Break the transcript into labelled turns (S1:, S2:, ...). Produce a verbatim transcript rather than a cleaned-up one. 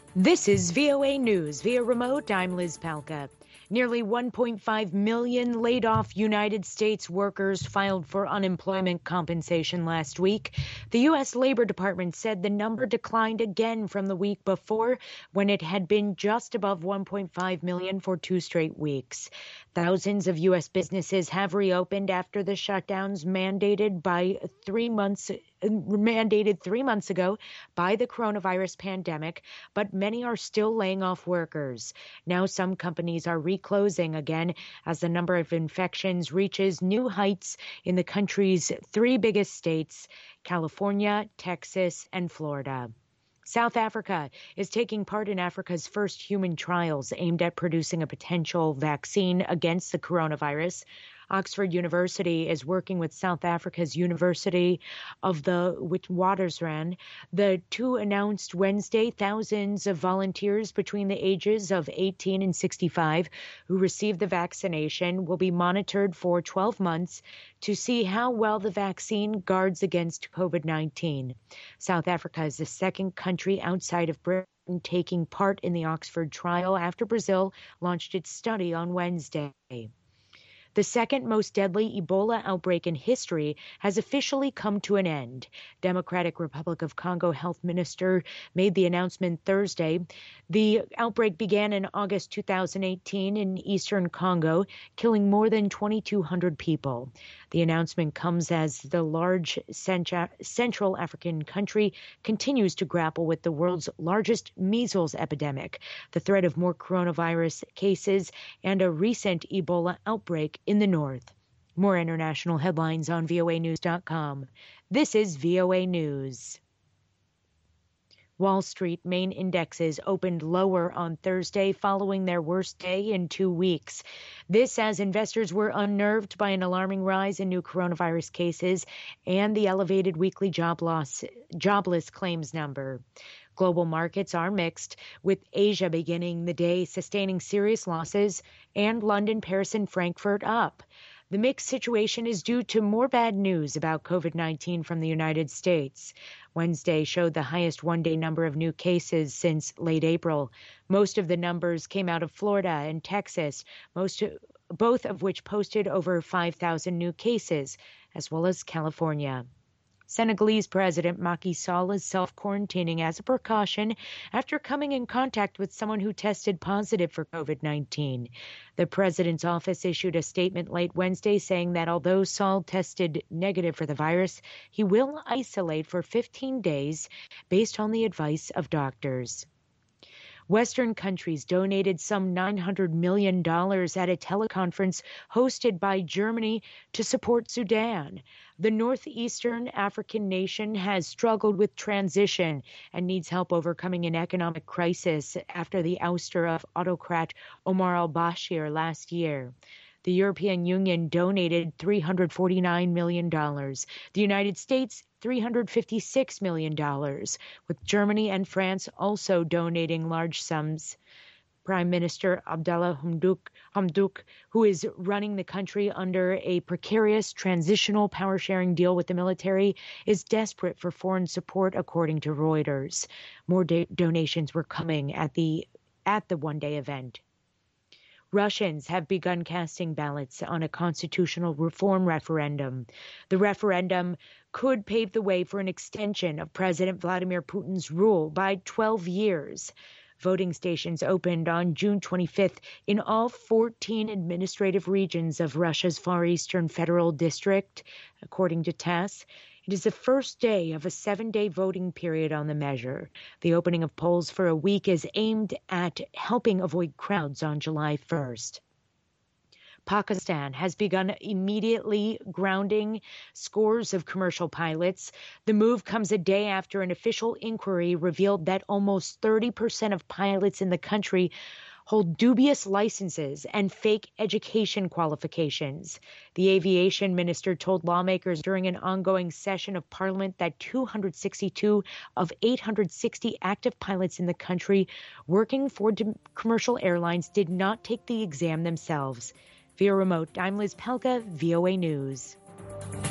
S1: This is V O A News via remote. I'm Liz Palka. Nearly one point five million laid-off United States workers filed for unemployment compensation last week. The U S Labor Department said the number declined again from the week before, when it had been just above one point five million for two straight weeks. Thousands of U S businesses have reopened after the shutdowns mandated by three months mandated three months ago by the coronavirus pandemic, but many are still laying off workers. Now some companies are reclosing again as the number of infections reaches new heights in the country's three biggest states, California, Texas, and Florida. South Africa is taking part in Africa's first human trials aimed at producing a potential vaccine against the coronavirus. Oxford University is working with South Africa's University of the Witwatersrand. The two announced Wednesday thousands of volunteers between the ages of eighteen and sixty-five who received the vaccination will be monitored for twelve months to see how well the vaccine guards against COVID nineteen. South Africa is the second country outside of Britain taking part in the Oxford trial after Brazil launched its study on Wednesday. The second most deadly Ebola outbreak in history has officially come to an end. Democratic Republic of Congo Health Minister made the announcement Thursday. The outbreak began in August two thousand eighteen in eastern Congo, killing more than twenty-two hundred people. The announcement comes as the large Central African country continues to grapple with the world's largest measles epidemic, the threat of more coronavirus cases, and a recent Ebola outbreak in the north. More international headlines on V O A news dot com. This is V O A News. Wall Street main indexes opened lower on Thursday following their worst day in two weeks. This as investors were unnerved by an alarming rise in new coronavirus cases and the elevated weekly job loss, jobless claims number. Global markets are mixed, with Asia beginning the day sustaining serious losses and London, Paris, and Frankfurt up. The mixed situation is due to more bad news about COVID nineteen from the United States. Wednesday showed the highest one-day number of new cases since late April. Most of the numbers came out of Florida and Texas, most both of which posted over five thousand new cases, as well as California. Senegalese President Macky Sall is self-quarantining as a precaution after coming in contact with someone who tested positive for COVID nineteen. The president's office issued a statement late Wednesday saying that although Sall tested negative for the virus, he will isolate for fifteen days based on the advice of doctors. Western countries donated some nine hundred million dollars at a teleconference hosted by Germany to support Sudan. The northeastern African nation has struggled with transition and needs help overcoming an economic crisis after the ouster of autocrat Omar al-Bashir last year. The European Union donated three hundred forty-nine million dollars. The United States, three hundred fifty-six million dollars, with Germany and France also donating large sums. Prime Minister Abdallah Hamdok, Hamdok, who is running the country under a precarious transitional power-sharing deal with the military, is desperate for foreign support, according to Reuters. More do- donations were coming at the at the one-day event. Russians have begun casting ballots on a constitutional reform referendum. The referendum could pave the way for an extension of President Vladimir Putin's rule by twelve years. Voting stations opened on June twenty-fifth in all fourteen administrative regions of Russia's Far Eastern Federal District, according to TASS. It is the first day of a seven-day voting period on the measure. The opening of polls for a week is aimed at helping avoid crowds on July first. Pakistan has begun immediately grounding scores of commercial pilots. The move comes a day after an official inquiry revealed that almost thirty percent of pilots in the country hold dubious licenses and fake education qualifications. The aviation minister told lawmakers during an ongoing session of parliament that two hundred sixty-two of eight hundred sixty active pilots in the country working for commercial airlines did not take the exam themselves. Via remote, I'm Liz Pelka, V O A News.